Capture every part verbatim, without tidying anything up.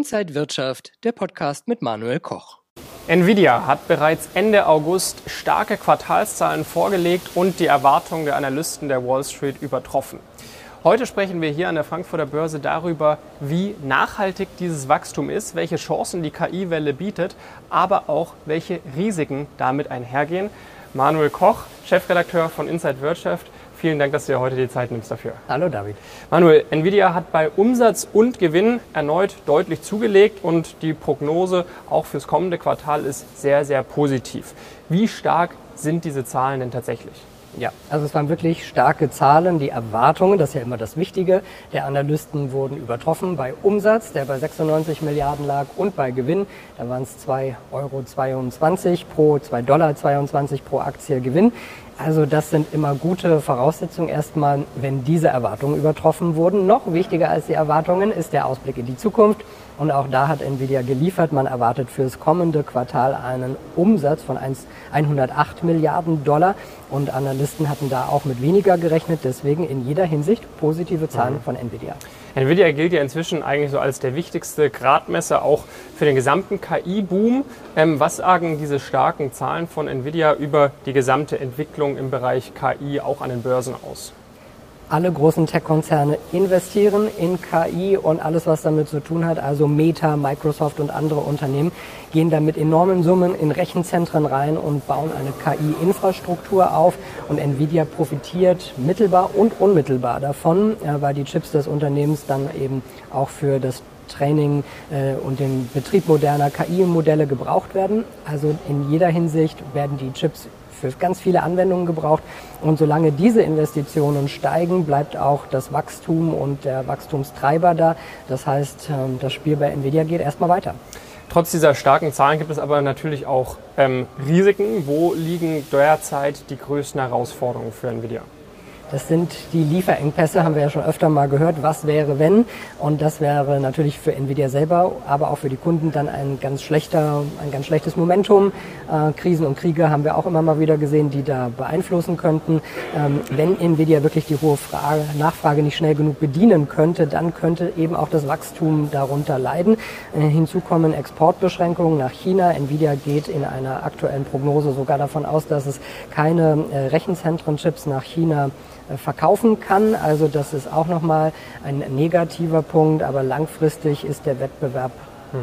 Inside Wirtschaft, der Podcast mit Manuel Koch. Nvidia hat bereits Ende August starke Quartalszahlen vorgelegt und die Erwartungen der Analysten der Wall Street übertroffen. Heute sprechen wir hier an der Frankfurter Börse darüber, wie nachhaltig dieses Wachstum ist, welche Chancen die K I-Welle bietet, aber auch welche Risiken damit einhergehen. Manuel Koch, Chefredakteur von Inside Wirtschaft, vielen Dank, dass du dir heute die Zeit nimmst dafür. Hallo David. Manuel, Nvidia hat bei Umsatz und Gewinn erneut deutlich zugelegt und die Prognose auch fürs kommende Quartal ist sehr, sehr positiv. Wie stark sind diese Zahlen denn tatsächlich? Ja, also es waren wirklich starke Zahlen. Die Erwartungen, das ist ja immer das Wichtige, der Analysten wurden übertroffen bei Umsatz, der bei sechsundneunzig Milliarden lag, und bei Gewinn, da waren es zwei Euro zweiundzwanzig pro, zwei Dollar zweiundzwanzig pro Aktie Gewinn. Also das sind immer gute Voraussetzungen erstmal, wenn diese Erwartungen übertroffen wurden. Noch wichtiger als die Erwartungen ist der Ausblick in die Zukunft. Und auch da hat Nvidia geliefert. Man erwartet fürs kommende Quartal einen Umsatz von hundertacht Milliarden Dollar. Und Analysten hatten da auch mit weniger gerechnet. Deswegen in jeder Hinsicht positive Zahlen mhm. von Nvidia. Nvidia gilt ja inzwischen eigentlich so als der wichtigste Gradmesser auch für den gesamten K I-Boom. Ähm, was sagen diese starken Zahlen von Nvidia über die gesamte Entwicklung im Bereich K I auch an den Börsen aus? Alle großen Tech-Konzerne investieren in K I und alles, was damit zu tun hat, also Meta, Microsoft und andere Unternehmen, gehen da mit enormen Summen in Rechenzentren rein und bauen eine K I-Infrastruktur auf. Und Nvidia profitiert mittelbar und unmittelbar davon, weil die Chips des Unternehmens dann eben auch für das Training äh, und den Betrieb moderner K I-Modelle gebraucht werden. Also in jeder Hinsicht werden die Chips für ganz viele Anwendungen gebraucht. Und solange diese Investitionen steigen, bleibt auch das Wachstum und der Wachstumstreiber da. Das heißt, das Spiel bei Nvidia geht erstmal weiter. Trotz dieser starken Zahlen gibt es aber natürlich auch ähm, Risiken. Wo liegen derzeit die größten Herausforderungen für Nvidia? Das sind die Lieferengpässe, haben wir ja schon öfter mal gehört. Was wäre, wenn? Und das wäre natürlich für Nvidia selber, aber auch für die Kunden dann ein ganz schlechter, ein ganz schlechtes Momentum. Äh, Krisen und Kriege haben wir auch immer mal wieder gesehen, die da beeinflussen könnten. Ähm, wenn Nvidia wirklich die hohe Frage, Nachfrage nicht schnell genug bedienen könnte, dann könnte eben auch das Wachstum darunter leiden. Äh, hinzu kommen Exportbeschränkungen nach China. Nvidia geht in einer aktuellen Prognose sogar davon aus, dass es keine äh, Rechenzentren-Chips nach China verkaufen kann. Also das ist auch nochmal ein negativer Punkt, aber langfristig ist der Wettbewerb mhm.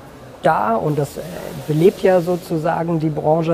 da und das belebt ja sozusagen die Branche.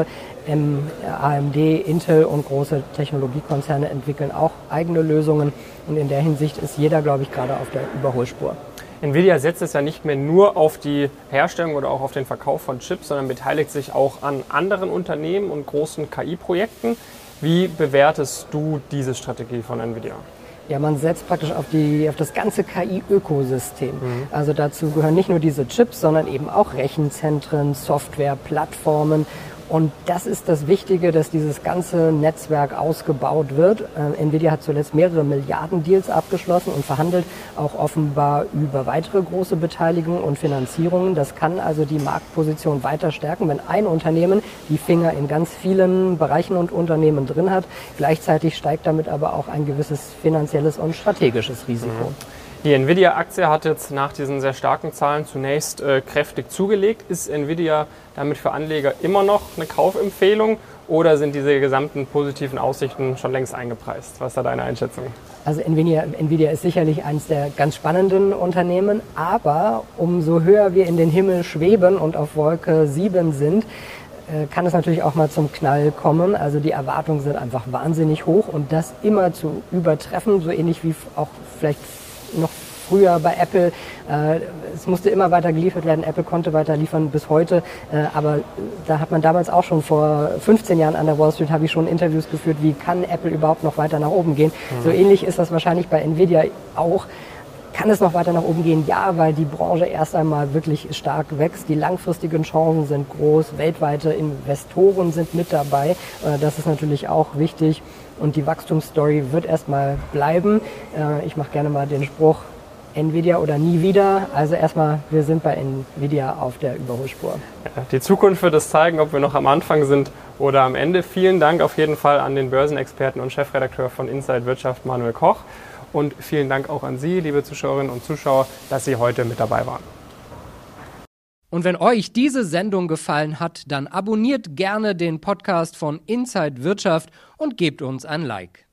A M D, Intel und große Technologiekonzerne entwickeln auch eigene Lösungen und in der Hinsicht ist jeder, glaube ich, gerade auf der Überholspur. Nvidia setzt es ja nicht mehr nur auf die Herstellung oder auch auf den Verkauf von Chips, sondern beteiligt sich auch an anderen Unternehmen und großen K I-Projekten. Wie bewertest du diese Strategie von Nvidia? Ja, man setzt praktisch auf, die, auf das ganze K I-Ökosystem. Mhm. Also dazu gehören nicht nur diese Chips, sondern eben auch Rechenzentren, Software, Plattformen. Und das ist das Wichtige, dass dieses ganze Netzwerk ausgebaut wird. Äh, Nvidia hat zuletzt mehrere Milliarden Deals abgeschlossen und verhandelt auch offenbar über weitere große Beteiligungen und Finanzierungen. Das kann also die Marktposition weiter stärken, wenn ein Unternehmen die Finger in ganz vielen Bereichen und Unternehmen drin hat. Gleichzeitig steigt damit aber auch ein gewisses finanzielles und strategisches Risiko. Mhm. Die Nvidia-Aktie hat jetzt nach diesen sehr starken Zahlen zunächst äh, kräftig zugelegt. Ist Nvidia damit für Anleger immer noch eine Kaufempfehlung oder sind diese gesamten positiven Aussichten schon längst eingepreist? Was ist da deine Einschätzung? Also Nvidia, Nvidia ist sicherlich eines der ganz spannenden Unternehmen, aber umso höher wir in den Himmel schweben und auf Wolke sieben sind, kann es natürlich auch mal zum Knall kommen. Also die Erwartungen sind einfach wahnsinnig hoch und das immer zu übertreffen, so ähnlich wie auch vielleicht noch früher bei Apple. Äh, es musste immer weiter geliefert werden. Apple konnte weiter liefern bis heute. Äh, aber da hat man damals auch schon vor fünfzehn Jahren an der Wall Street, habe ich schon Interviews geführt, wie kann Apple überhaupt noch weiter nach oben gehen. Mhm. So ähnlich ist das wahrscheinlich bei Nvidia auch. Kann es noch weiter nach oben gehen? Ja, weil die Branche erst einmal wirklich stark wächst. Die langfristigen Chancen sind groß. Weltweite Investoren sind mit dabei. Äh, das ist natürlich auch wichtig. Und die Wachstumsstory wird erstmal bleiben. Ich mache gerne mal den Spruch, Nvidia oder nie wieder. Also erstmal, wir sind bei Nvidia auf der Überholspur. Ja, die Zukunft wird es zeigen, ob wir noch am Anfang sind oder am Ende. Vielen Dank auf jeden Fall an den Börsenexperten und Chefredakteur von Inside Wirtschaft, Manuel Koch. Und vielen Dank auch an Sie, liebe Zuschauerinnen und Zuschauer, dass Sie heute mit dabei waren. Und wenn euch diese Sendung gefallen hat, dann abonniert gerne den Podcast von Inside Wirtschaft und gebt uns ein Like.